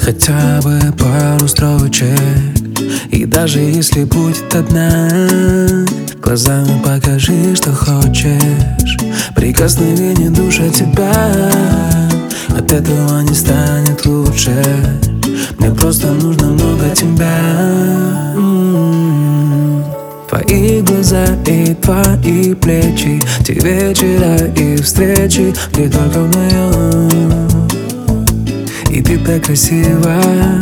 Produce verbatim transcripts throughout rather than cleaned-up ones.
хотя бы пару строчек. И даже если будет одна, глазами покажи, что хочешь. Прикосновение души тебя, от этого не станет лучше. Мне просто нужно много тебя. Твои глаза и твои плечи, те вечера и встречи, где только вдвоем. И ты так красива.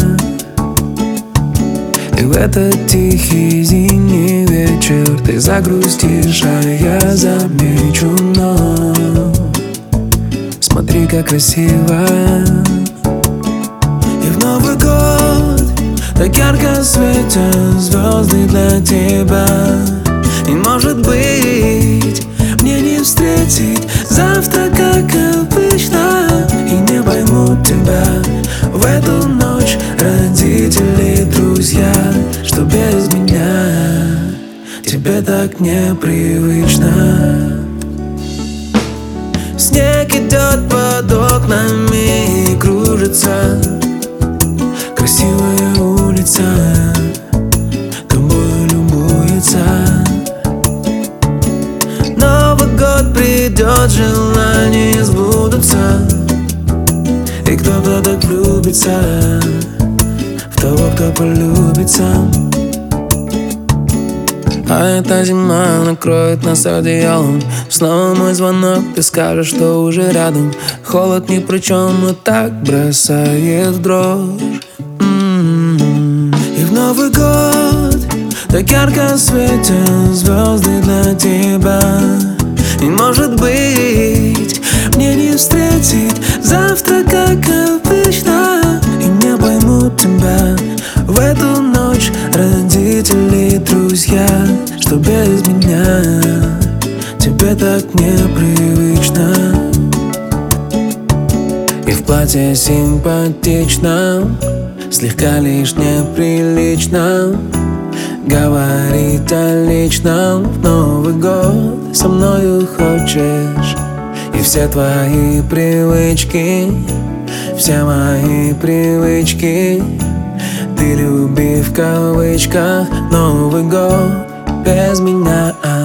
И в этот тихий зимний вечер ты загрустишь, а я замечу, но смотри, как красиво. И в Новый год так ярко светят звезды для тебя. И может быть мне не встретить завтра, как обычно. И не поймут тебя в эту ночь родители, друзья, что без меня тебе так непривычно. Снег идет под окнами и кружится. Красивая улица тобой любуется. Новый год придет, желания сбудутся. И кто-то так влюбится в того, кто полюбится. А эта зима накроет нас одеялом. Снова мой звонок, ты скажешь, что уже рядом. Холод ни при чем, но так бросает в дрожь. м-м-м. И в Новый год так ярко светят звезды для тебя. И может быть мне не встретить завтра, как обычно. И не поймут тебя в эту ночь родители, друзья, что без меня тебе так непривычно. И в платье симпатичном, слегка лишь неприлично говорить о личном. В Новый год со мною хочешь. И все твои привычки, все мои привычки ты люби в кавычках. Новый год без меня.